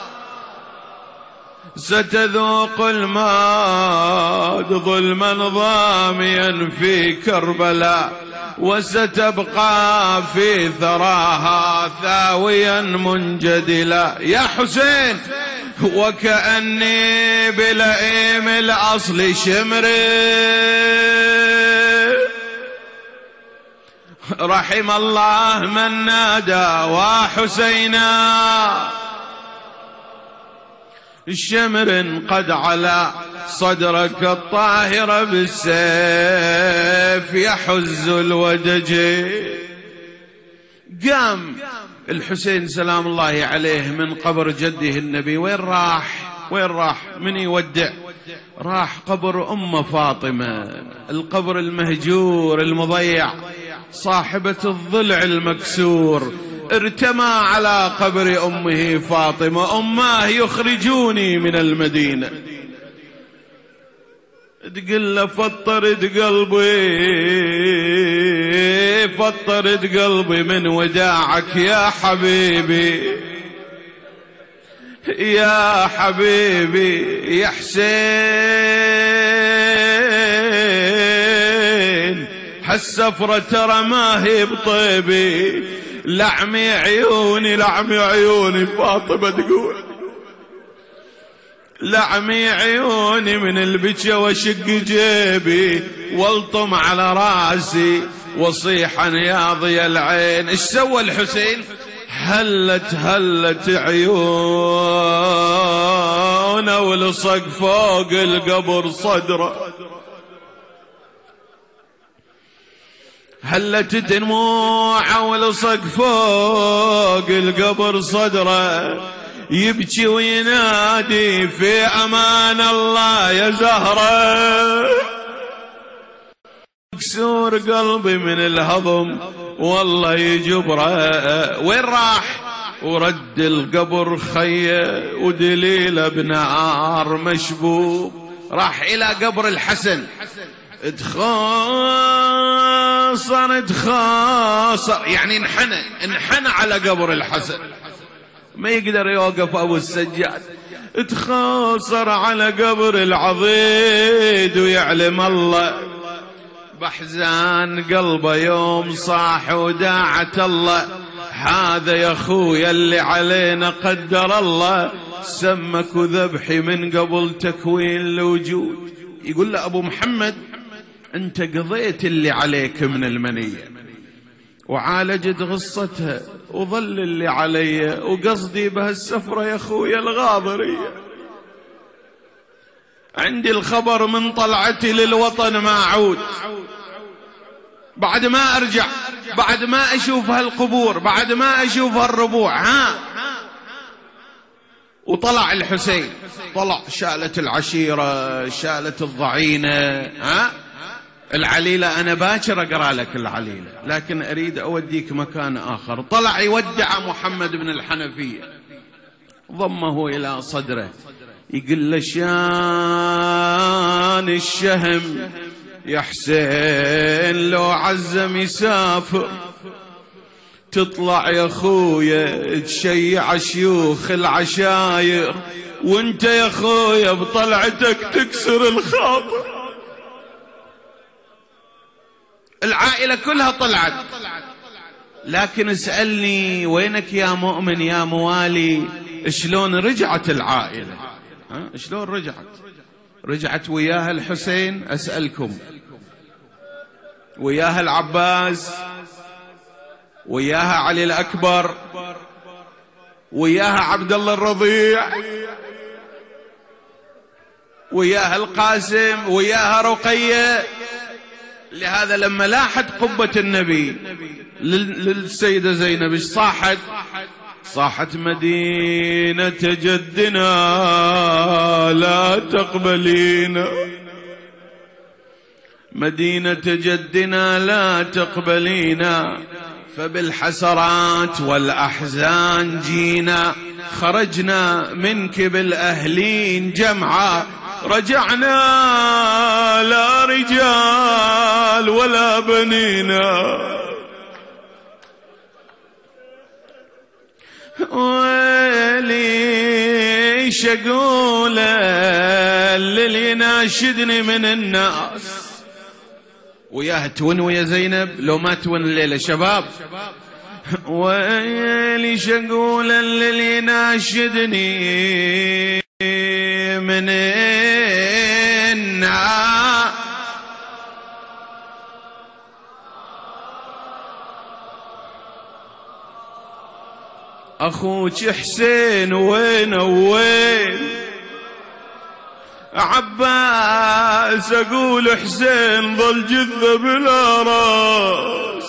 ستذوق الموت ظلما ضاميا في كربلاء وستبقى في ثراها ثاويا منجدلا. يا حسين وكأني بلئيم الأصل شمري رحم الله من نادى وحسينا الشمر قد علا صدرك الطاهر بالسيف يحز الودج. قام الحسين سلام الله عليه من قبر جده النبي. وين راح؟ وين راح؟ من يودع؟ راح قبر أم فاطمة، القبر المهجور المضيع، صاحبة الضلع المكسور. ارتمى على قبر أمه فاطمة. أماه يخرجوني من المدينة. تقول له فطرت قلبي فطرت قلبي من وداعك يا حبيبي يا حبيبي يا حسين. هالسفرة ترى ما هي بطيبي لعمي عيوني لعمي عيوني. فاطمة تقول لعمي عيوني من البكا وشق جيبي والطم على راسي وصيحا يا ضي العين. ايش سوى الحسين؟ هلت هلت عيونه ولصق فوق القبر صدره. هلت دموعه ولصق فوق القبر صدره يبكي وينادي في أمان الله يا زهرة. مكسور قلبي من الهضم والله يجبره. وين راح؟ ورد القبر خيه ودليله بنار مشبوب. راح إلى قبر الحسن. اتخاصر اتخاصر يعني انحنى انحنى على قبر الحسن. ما يقدر يوقف أبو السجاد. اتخاصر على قبر العضيد ويعلم الله بحزان قلبه يوم صاح وداعت الله. هذا يا خويا اللي علينا قدر الله سمك وذبحي من قبل تكوين الوجود. يقول له أبو محمد أنت قضيت اللي عليك من المنية وعالجت غصتها وظل اللي علي وقصدي بهالسفرة يا خويا الغاضرية. عندي الخبر من طلعتي للوطن ما أعود بعد ما أرجع بعد ما أشوف هالقبور بعد ما أشوف هالربوع. ها وطلع الحسين طلع شالت العشيرة شالت الضعينة. ها العليلة أنا باكر أقرأ لك العليلة لكن أريد أوديك مكان آخر. طلع يودع محمد بن الحنفية ضمه إلى صدره يقول له شان الشهم يا حسين لو عزم يسافر تطلع يا خويا تشيع شيوخ العشاير وانت يا خويا بطلعتك تكسر الخاطر. العائلة كلها طلعت لكن اسألني وينك يا مؤمن يا موالي شلون رجعت العائلة؟ ها؟ شلون رجعت؟ رجعت وياها الحسين، أسألكم وياها العباس، وياها علي الأكبر، وياها عبد الله الرضيع، وياها القاسم، وياها رقية. لهذا لما لاحت قبة النبي للسيدة زينب ايش صاحت؟ صاحت مدينة جدنا لا تقبلينا، مدينة جدنا لا تقبلينا، فبالحسرات والأحزان جينا، خرجنا منك بالأهلين جمعا، رجعنا لا رجال ولا بنينا. ويلي شقول اللي يناشدني من الناس، وياها تون ويا زينب لو ما تون الليلة شباب. ويلي شقول اللي يناشدني من الناس، أخوك حسين وين وين؟ عباس أقول حسين ظل جذة بلا راس.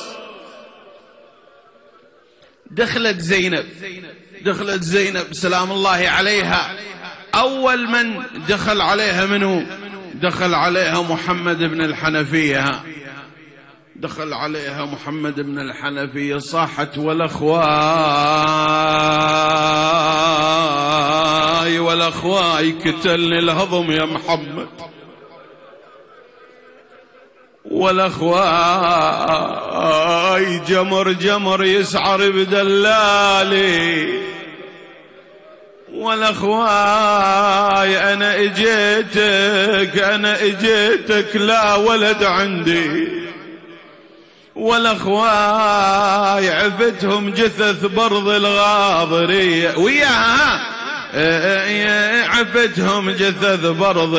دخلت زينب دخلت زينب سلام الله عليها، أول من دخل عليها منه؟ دخل عليها محمد بن الحنفية، دخل عليها محمد بن الحنفية. صاحت والأخواي والأخواي كتلني الهضم يا محمد، والأخواي جمر جمر يسعر بدلالي، والأخواي أنا إجيتك أنا إجيتك لا ولد عندي، والأخواي عفتهم جثث برض الغاضرية، وياها عفتهم جثث برض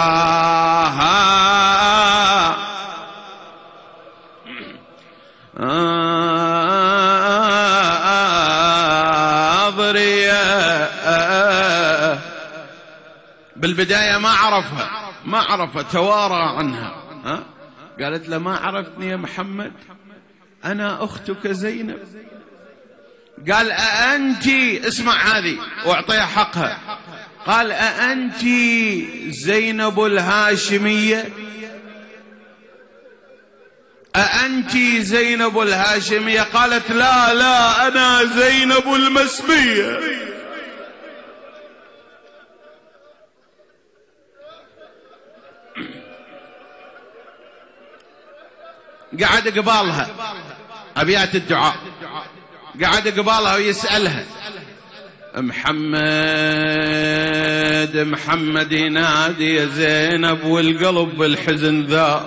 الغاضرية. بالبداية ما عرفها ما عرفها توارى عنها. ها؟ قالت له ما عرفتني يا محمد؟ أنا أختك زينب. قال أأنت، اسمع هذه واعطيها حقها، قال أأنت زينب الهاشمية؟ أأنت زينب الهاشمية؟ قالت لا لا أنا زينب المسبية. قعد قبالها أبيات الدعاء، قعد قبالها ويسألها محمد محمد ينادي يا زينب والقلب بالحزن ذاب،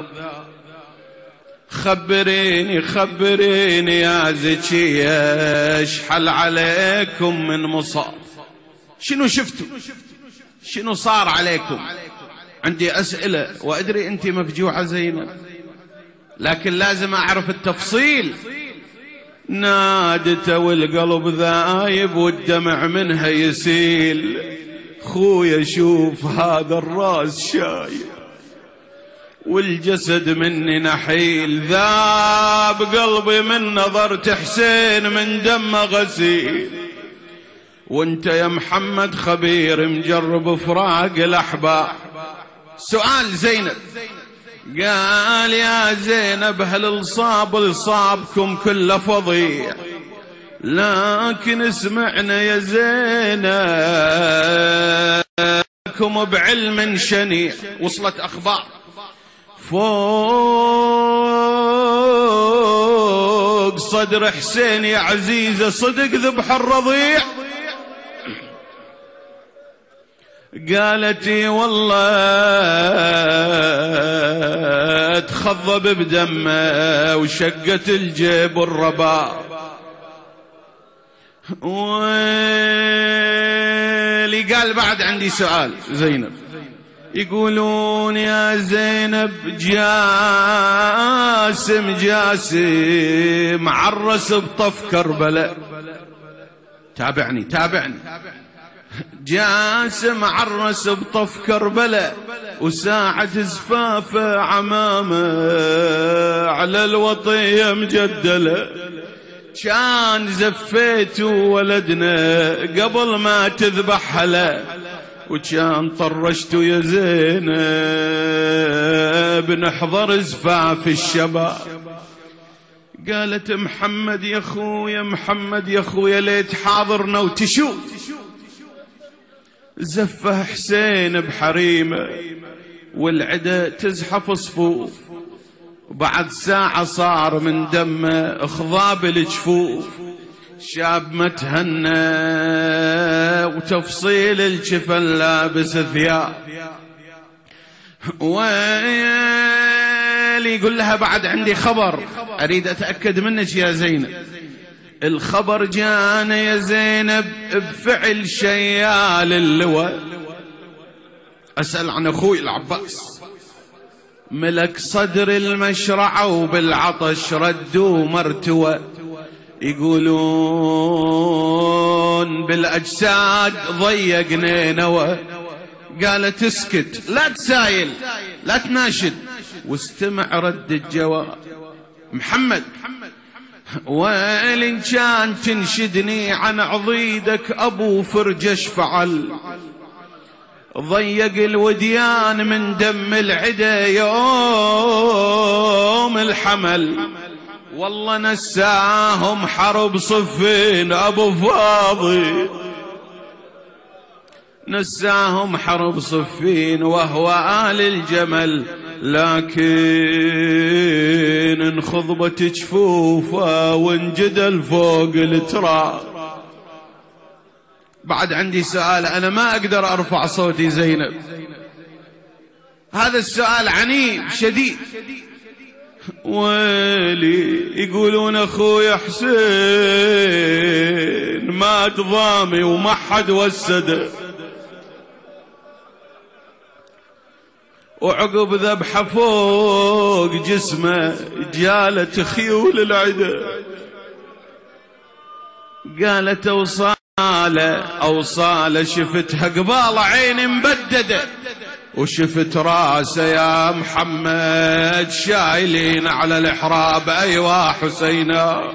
خبريني خبريني يا زكية اشحل عليكم من مصاب، شنو شفتوا شنو صار عليكم؟ عندي أسئلة وأدري أنت مفجوعة زينب، لكن لازم أعرف التفصيل. نادته والقلب ذايب والدمع منها يسيل، خويا شوف هذا الراس شايب والجسد مني نحيل، ذاب قلبي من نظرة حسين من دمه غسيل، وانت يا محمد خبير مجرب فراق الأحباب. سؤال زينب، قال يا زينب هل الصاب لصابكم كل فظيع؟ لكن اسمعنا يا زينب بعلم شنيع، وصلت أخبار فوق صدر حسين يا عزيزة، صدق ذبح الرضيع. قالت والله تخضب بدمه وشقت الجيب والرباب. ولي قال بعد عندي سؤال زينب، يقولون يا زينب جاسم جاسم عرس بطف كربلاء. تابعني تابعني. جاسم عرس بطف كربلاء وساعة زفافه عمامه على الوطية مجدلة. كان زفيت ولدنا قبل ما تذبح هلا وكان طرشت يا زينب نحضر زفاف الشباب. قالت محمد يا خويا محمد يا خويا ليت حاضرنا وتشوف زفه حسين بحريمه والعدا تزحف صفوف وبعد ساعة صار من دمه خضاب الجفوف. شاب متهنى وتفصيل الجفن لابس ثياب ويلي يقول لها بعد عندي خبر أريد أتأكد منك يا زينب. الخبر جانا يا زينب بفعل شيال اللواء. أسأل عن أخوي العباس ملك صدر المشرعة وبالعطش ردوا مرتوى. يقولون بالأجساد ضيق نينوى. قالت اسكت لا تسايل لا تناشد واستمع رد الجواب. محمد وإن كان تنشدني عن عضيدك أبو فرجش فعل ضيق الوديان من دم العدا يوم الحمل. والله نساهم حرب صفين أبو فاضي نساهم حرب صفين وهو آل الجمل لكن انخضبت جفوفه وانجدل فوق التراب. بعد عندي سؤال أنا ما أقدر أرفع صوتي زينب. هذا السؤال عنيف شديد. ويلي يقولون أخوي حسين مات ضامي وما حد وسده وعقب ذبحه فوق جسمه جالت خيول العدا. قالت أوصاله أوصاله شفتها قبال عيني مبددة وشفت راسه يا محمد شايلين على الإحراب. أيوة حسينا.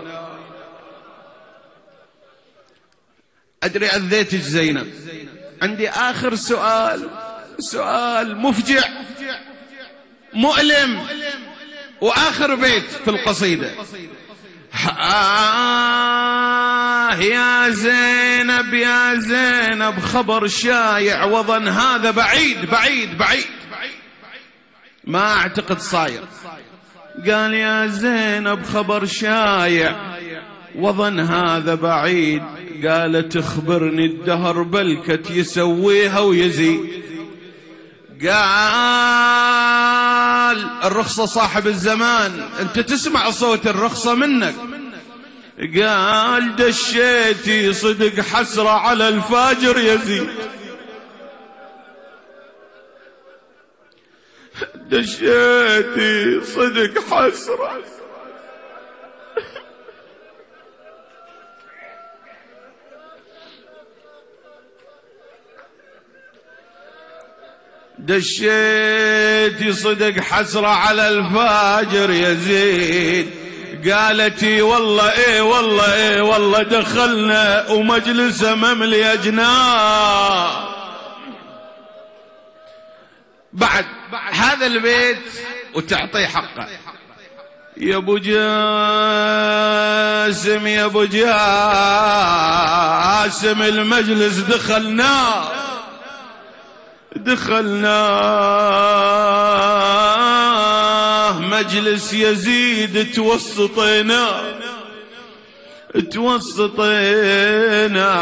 أدري أذيتك زينب. عندي آخر سؤال سؤال مفجع مؤلم وآخر بيت في القصيدة. آه يا زينب يا زينب خبر شايع وظن هذا بعيد بعيد بعيد ما أعتقد صاير. قال يا زينب خبر شايع وظن هذا بعيد. قالت اخبرني الدهر بلكت يسويها ويزيد. قال الرخصة صاحب الزمان انت تسمع صوت الرخصة منك. قال دشيتي صدق حسرة على الفاجر يزيد. دشيتي صدق حسرة دشيتي صدق حسرة على الفاجر يزيد. قالتي والله ايه والله ايه والله دخلنا ومجلسه مملي اجناب. بعد هذا البيت وتعطيه حقه. يا ابو جاسم يا ابو جاسم المجلس دخلنا دخلناه مجلس يزيد توسطينا توسطينا.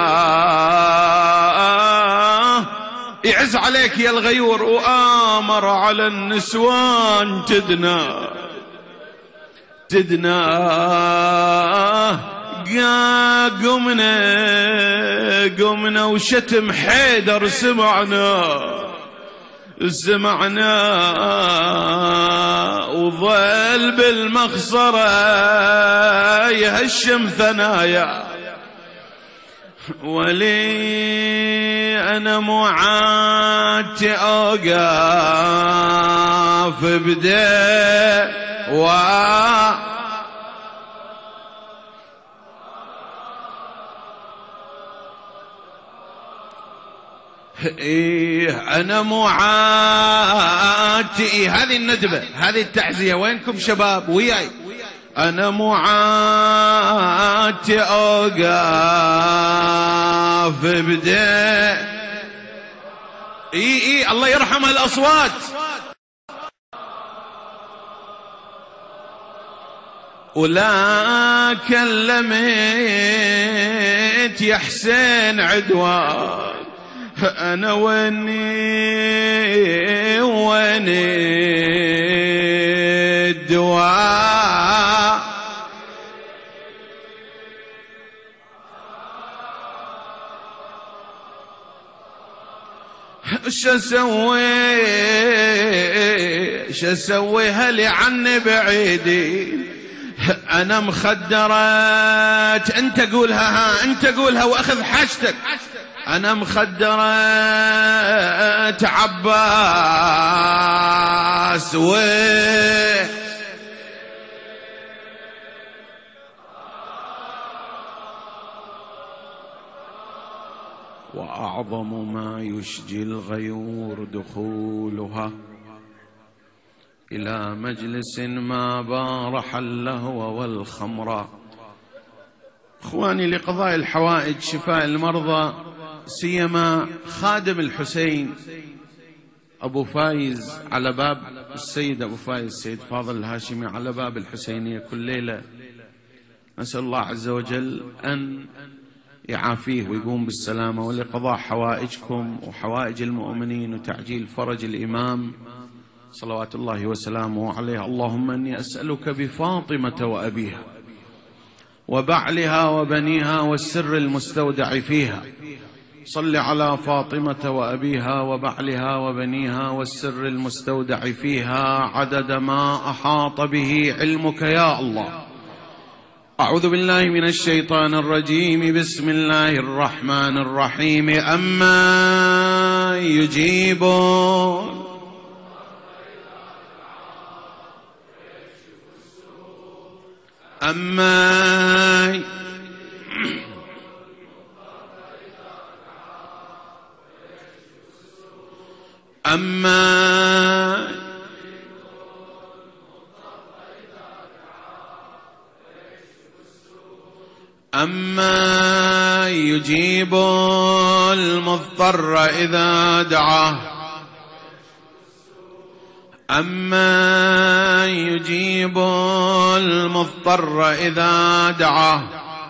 يعز عليك يا الغيور وآمر على النسوان تدنا تدنا. قمنا قمنا وشتم حيدر سمعنا سمعنا وظل بالمخصرة يهشم ثنايا، ولي أنا مو عادتي أوقف بدوا إيه أنا مو عادتي. هذه الندبة، هذه التعزية، وينكم شباب وياي؟ أنا مو عادتي أوقف بدأ. إي إي الله يرحم الأصوات. ولا كلمت يا حسين عدوان، أنا ويني ويني الدواء. شو اسوي شو اسوي هلي عني بعيدي، أنا مخدرت. أنت قولها، ها أنت قولها وأخذ حاجتك. أنا مخدرت عباس و وأعظم ما يشجي الغيور دخولها إلى مجلس ما بارح اللهو والخمر. إخواني، لقضاء الحوائج، شفاء المرضى، سيما خادم الحسين أبو فايز على باب السيد أبو فايز السيد فاضل الهاشمي على باب الحسينية كل ليلة، نسأل الله عز وجل أن يعافيه ويقوم بالسلامة. ولقضاء حوائجكم وحوائج المؤمنين وتعجيل فرج الإمام صلوات الله وسلامه عليه، اللهم إني أسألك بفاطمة وأبيها وبعلها وبنيها والسر المستودع فيها. صل على فاطمة وأبيها وبعلها وبنيها والسر المستودع فيها عدد ما أحاط به علمك يا الله. أعوذ بالله من الشيطان الرجيم. بسم الله الرحمن الرحيم. أما يجيبون أما أما أما يجيب المضطر إذا دعاه أما يجيب المضطر إذا دعاه.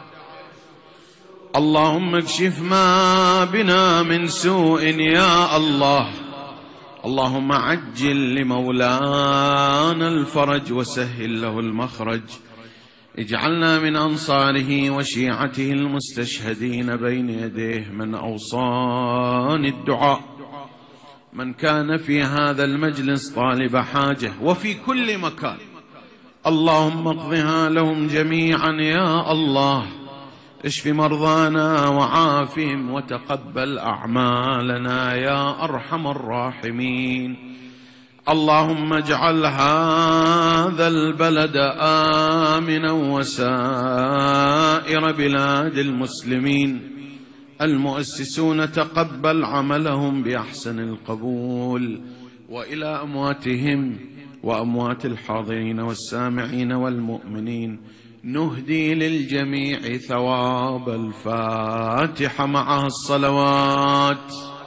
اللهم اكشف ما بنا من سوء يا الله. اللهم عجل لمولانا الفرج وسهل له المخرج. اجعلنا من أنصاره وشيعته المستشهدين بين يديه. من أوصاني الدعاء من كان في هذا المجلس طالب حاجة وفي كل مكان، اللهم اقضها لهم جميعا يا الله. اشف مرضانا وعافهم وتقبل أعمالنا يا أرحم الراحمين. اللهم اجعل هذا البلد آمنا وسائر بلاد المسلمين. المؤسسون تقبل عملهم بأحسن القبول. وإلى أمواتهم وأموات الحاضرين والسامعين والمؤمنين نهدي للجميع ثواب الفاتحة معها الصلوات.